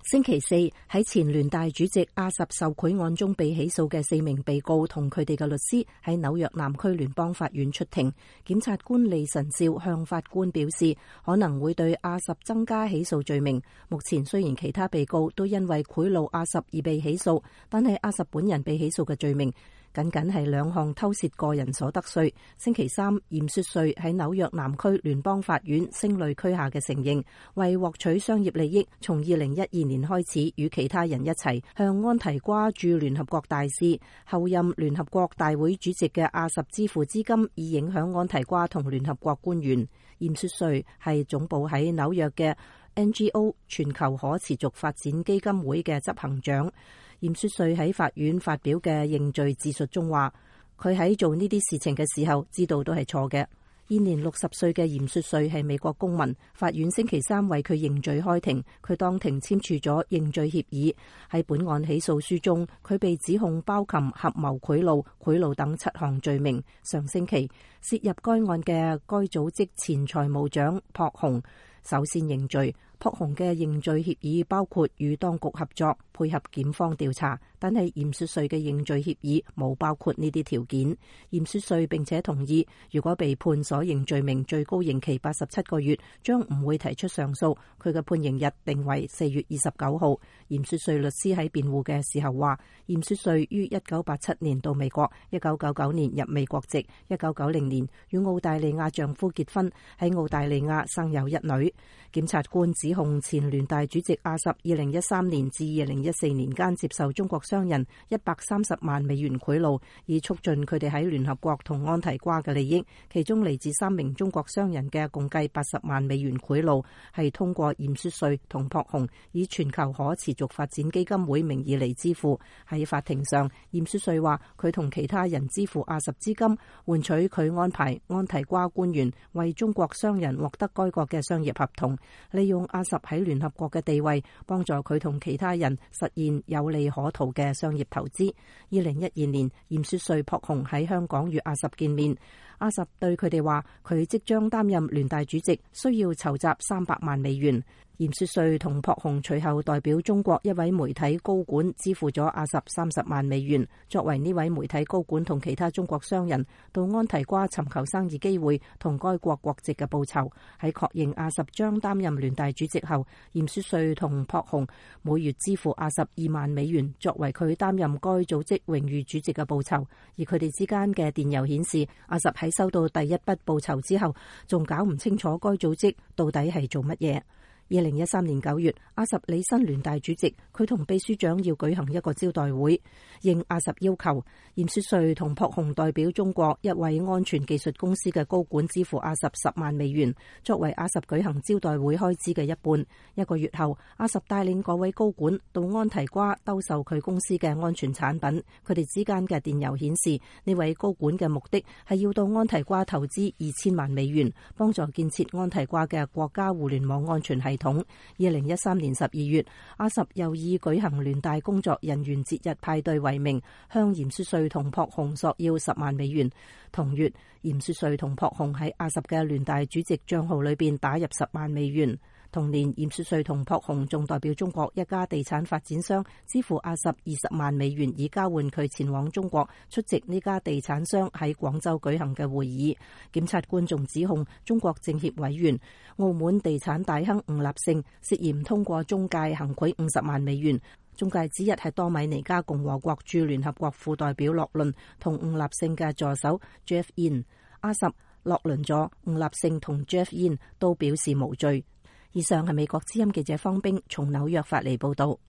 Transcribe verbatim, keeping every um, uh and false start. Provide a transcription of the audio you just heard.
星期四喺前聯大主席阿什受賄案中被起訴嘅四名被告同佢哋嘅律師喺紐約南區聯邦法院出庭。檢察官利臣少向法官表示，可能會對阿什增加起訴罪名。目前雖然其他被告都因為賄賂阿什而被起訴，但係阿什本人被起訴嘅罪名僅僅係兩項偷竊個人所得稅。星期三，嚴雪瑞喺紐約南區聯邦法院聲淚俱下嘅承認，為獲取商業利益，從二零一二年開始與其他人一齊向安提瓜駐聯合國大使、後任聯合國大會主席嘅阿什支付資金，以影響安提瓜同聯合國官員。嚴雪瑞係總部喺紐約嘅 N G O 全球可持續發展基金會嘅執行長。嚴雪瑞喺法院發表嘅認罪自述中話，佢喺做呢啲事情嘅時候知道都係錯嘅。現年六十歲嘅嚴雪瑞係美國公民，法院星期三為佢認罪開庭，佢當庭簽署咗認罪協議。喺本案起訴書中，佢被指控包含合謀賄賂、賄賂等七項罪名。上星期涉入該案嘅該組織前財務長朴洪首先認罪。朴洪嘅認罪協議包括與當局合作，配合檢方調查，但係嚴雪瑞嘅認罪協議冇包括呢啲條件。嚴雪瑞並且同意，如果被判所認罪名最高刑期八十七個月，將唔會提出上訴。佢嘅判刑日定為四月二十九號。嚴雪瑞律師喺辯護嘅時候話，嚴雪瑞於一九八七年到美國，一九九九年入美國籍，一九九零年與澳大利亞丈夫結婚，喺澳大利亞生有一女。檢察官指控前聯大主席阿什二零一三年至二零一四年間接受中國商人一百三十萬美元賄賂，以促進佢哋喺聯合國同安提瓜嘅利益。其中嚟自三名中國商人嘅共計八十萬美元賄賂，係通過嚴雪瑞同朴洪以全球可持續發展基金會名義嚟支付。喺法庭上，嚴雪瑞話佢同其他人支付阿什資金，換取佢安排安提瓜官員為中國商人獲得該國嘅商業合同，利用阿什喺聯合國嘅地位，幫助佢同其他人實現有利可圖嘅商業投資。二零一二年，嚴雪瑞、朴洪喺香港與阿什見面。阿什對佢哋話，佢即將擔任聯大主席，需要籌集三百萬美元。嚴雪瑞同朴洪隨後代表中國一位媒體高管支付咗阿什三十萬美元，作為呢位媒體高管同其他中國商人到安提瓜尋求生意機會同該國國籍嘅報酬。喺確認阿什將擔任聯大主席後，嚴雪瑞同朴洪每月支付阿什二萬美元，作為佢擔任該組織榮譽主席嘅報酬。而佢哋之間嘅電郵顯示，阿什喺收到第一筆報酬之後，仲搞唔清楚該組織到底係做乜嘢。二零一三年九月，阿什履新聯大主席，佢同秘書長要舉行一個招待會。應阿什要求，嚴雪瑞同朴洪代表中國一位安全技術公司嘅高管支付阿什十萬美元，作為阿什舉行招待會開支嘅一半。一個月後，阿什帶領嗰位高管到安提瓜兜售佢公司嘅安全產品。佢哋之間嘅電郵顯示，呢位高管嘅目的係要到安提瓜投資二千萬美元，幫助建設安提瓜嘅國家互聯網安全系統。二零一三年十二月，阿什又以舉行聯大工作人員節日派對為名，向嚴雪瑞同朴洪索要十萬美元。同月，嚴雪瑞同朴洪喺阿什嘅聯大主席賬號裏邊打入十萬美元。同年，嚴雪瑞同朴洪仲代表中國一家地產發展商支付阿什二十萬美元，以交換佢前往中國出席呢家地產商喺廣州舉行嘅會議。檢察官仲指控中國政協委員、澳門地產大亨吳立勝涉嫌通過中介行賄五十萬美元。中介之一係多米尼加共和國駐聯合國副代表洛倫同吳立勝嘅助手 Jeff Yin。阿什、洛倫佐、吳立勝同 Jeff Yin 都表示無罪。以上係美國之音記者方冰從紐約發嚟報道。